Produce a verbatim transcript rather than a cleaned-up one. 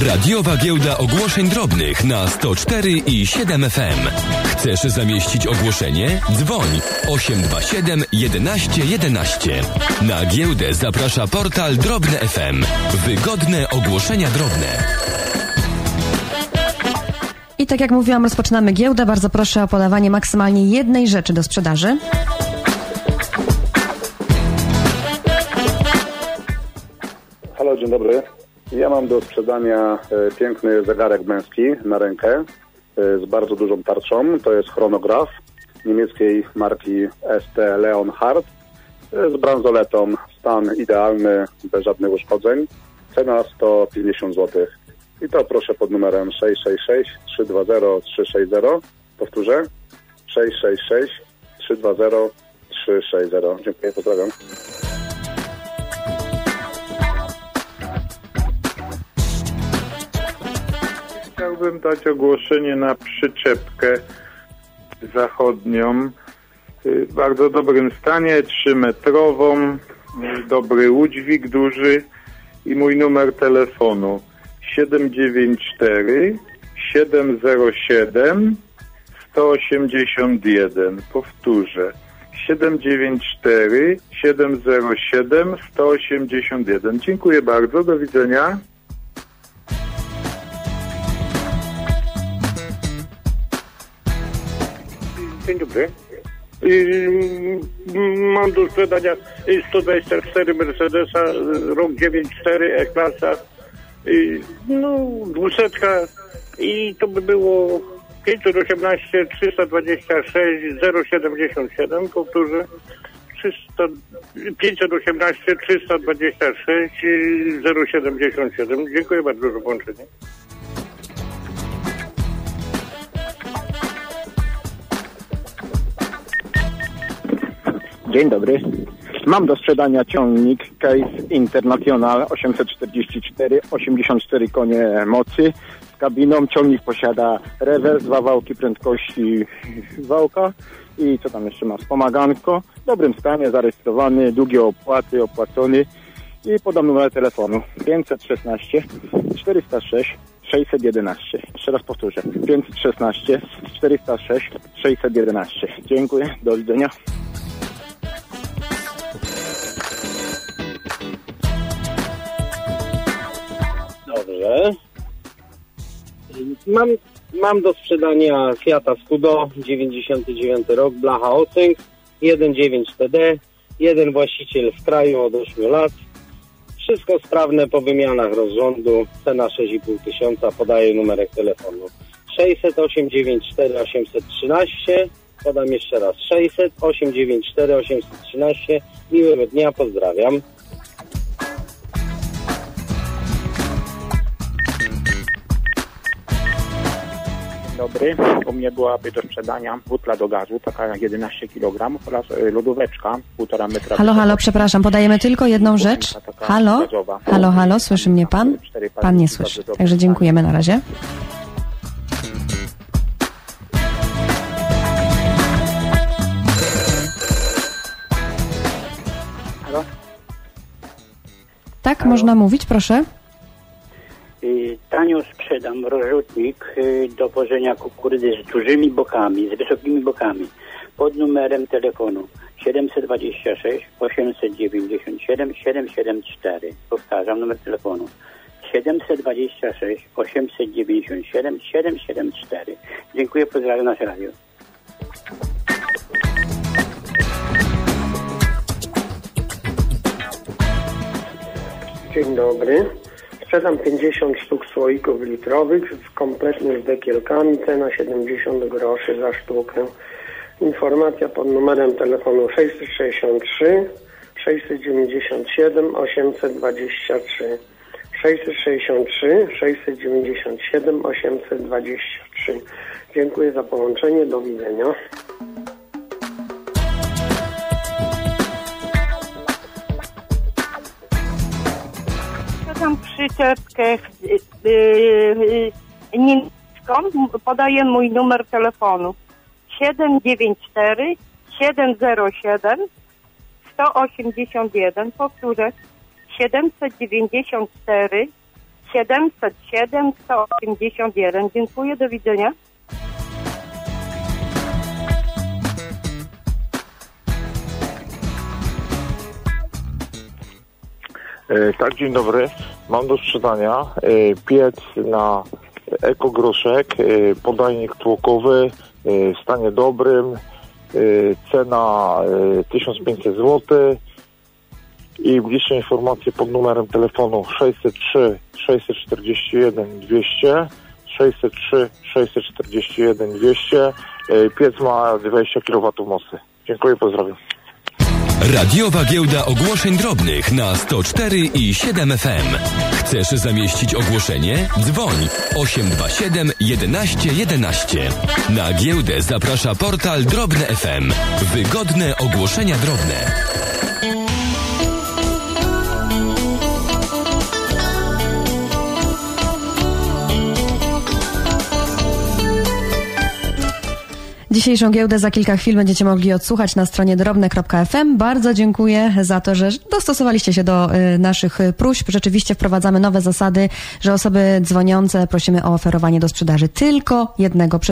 Radiowa Giełda Ogłoszeń Drobnych na sto cztery i siedem F M. Chcesz zamieścić ogłoszenie? Dzwoń osiem dwa siedem jedenaście jedenaście. Na giełdę zaprasza portal Drobne F M. Wygodne ogłoszenia drobne. I tak jak mówiłam, rozpoczynamy giełdę. Bardzo proszę o podawanie maksymalnie jednej rzeczy do sprzedaży. Halo, dzień dobry. Ja mam do sprzedania e, piękny zegarek męski na rękę e, z bardzo dużą tarczą. To jest chronograf niemieckiej marki S T Leonhard e, z bransoletą. Stan idealny, bez żadnych uszkodzeń. Cena sto pięćdziesiąt złotych. I to proszę pod numerem sześć sześć sześć trzy dwa zero trzy sześć zero. Powtórzę. sześć sześć sześć trzy dwa zero trzy sześć zero. Dziękuję, pozdrawiam. Chciałbym dać ogłoszenie na przyczepkę zachodnią w bardzo dobrym stanie, trzymetrową, dobry udźwig duży i mój numer telefonu siedem dziewięć cztery siedem zero siedem sto osiemdziesiąt jeden. Powtórzę. siedem dziewięć cztery siedem zero siedem sto osiemdziesiąt jeden. Dziękuję bardzo. Do widzenia. Dzień dobry. Mam do sprzedania sto dwadzieścia cztery Mercedesa, rok dziewięćdziesiąt cztery, E-klasa, no dwusetka i to by było pięćset osiemnaście trzysta dwadzieścia sześć zero siedemdziesiąt siedem, powtórzę, pięćset osiemnaście trzysta dwadzieścia sześć zero siedemdziesiąt siedem. Dziękuję bardzo za połączenie. Dzień dobry. Mam do sprzedania ciągnik Case International osiemset czterdzieści cztery, osiemdziesiąt cztery konie mocy z kabiną. Ciągnik posiada rewers, dwa wałki prędkości wałka i co tam jeszcze ma? Wspomaganko. W dobrym stanie, zarejestrowany, długie opłaty, opłacony i podam numer telefonu pięćset szesnaście czterysta sześć sześćset jedenaście. Jeszcze raz powtórzę. pięćset szesnaście czterysta sześć sześćset jedenaście. Dziękuję. Do widzenia. Dobrze. Mam, mam do sprzedania Fiata Scudo, dziewięćdziesiąty dziewiąty rok, blacha ocynk, jeden dziewięć T D, jeden właściciel w kraju od ośmiu lat. Wszystko sprawne po wymianach rozrządu, cena sześć i pół tysiąca, podaję numerek telefonu sześćset osiem dziewięć cztery osiemset trzynaście, podam jeszcze raz sześćset osiem dziewięć cztery osiemset trzynaście. Miłego dnia, pozdrawiam. Dobry. U mnie byłaby do sprzedania butla do gazu, taka jedenaście kilogramów oraz lodóweczka półtora metra. Halo, halo, przepraszam, podajemy tylko jedną rzecz. Halo, halo, halo, słyszy mnie pan? Pan nie słyszy, także dziękujemy na razie. Halo? Tak, halo? Można mówić, proszę. Tanio sprzedam rozrzutnik do wożenia kukurydzy z dużymi bokami, z wysokimi bokami, pod numerem telefonu siedemset dwadzieścia sześć osiemset dziewięćdziesiąt siedem siedemset siedemdziesiąt cztery. Powtarzam numer telefonu siedemset dwadzieścia sześć osiemset dziewięćdziesiąt siedem siedemset siedemdziesiąt cztery. Dziękuję, pozdrawiam nasze radio. Dzień dobry. Sprzedam pięćdziesiąt sztuk słoików litrowych z kompletnie z dekielkami, cena siedemdziesiąt groszy za sztukę. Informacja pod numerem telefonu sześćset sześćdziesiąt trzy sześćset dziewięćdziesiąt siedem osiemset dwadzieścia trzy. sześćset sześćdziesiąt trzy sześćset dziewięćdziesiąt siedem osiemset dwadzieścia trzy. Dziękuję za połączenie, do widzenia. Mam przyczepkę yy, yy, niemiecką, podaję mój numer telefonu siedem dziewięć cztery siedem zero siedem sto osiemdziesiąt jeden, powtórzę siedemset dziewięćdziesiąt cztery siedemset siedem sto osiemdziesiąt jeden. Dziękuję, do widzenia. Tak, dzień dobry. Mam do sprzedania piec na ekogroszek, podajnik tłokowy w stanie dobrym, cena tysiąc pięćset złotych i bliższe informacje pod numerem telefonu sześćset trzy sześćset czterdzieści jeden dwieście, sześćset trzy sześćset czterdzieści jeden dwieście. Piec ma dwadzieścia kilowatów mocy. Dziękuję, pozdrawiam. Radiowa giełda ogłoszeń drobnych na sto cztery i siedem F M. Chcesz zamieścić ogłoszenie? Dzwoń osiem dwa siedem jedenaście jedenaście. Na giełdę zaprasza portal Drobne F M. Wygodne ogłoszenia drobne. Dzisiejszą giełdę za kilka chwil będziecie mogli odsłuchać na stronie drobne kropka f m. Bardzo dziękuję za to, że dostosowaliście się do y, naszych próśb. Rzeczywiście wprowadzamy nowe zasady, że osoby dzwoniące prosimy o oferowanie do sprzedaży tylko jednego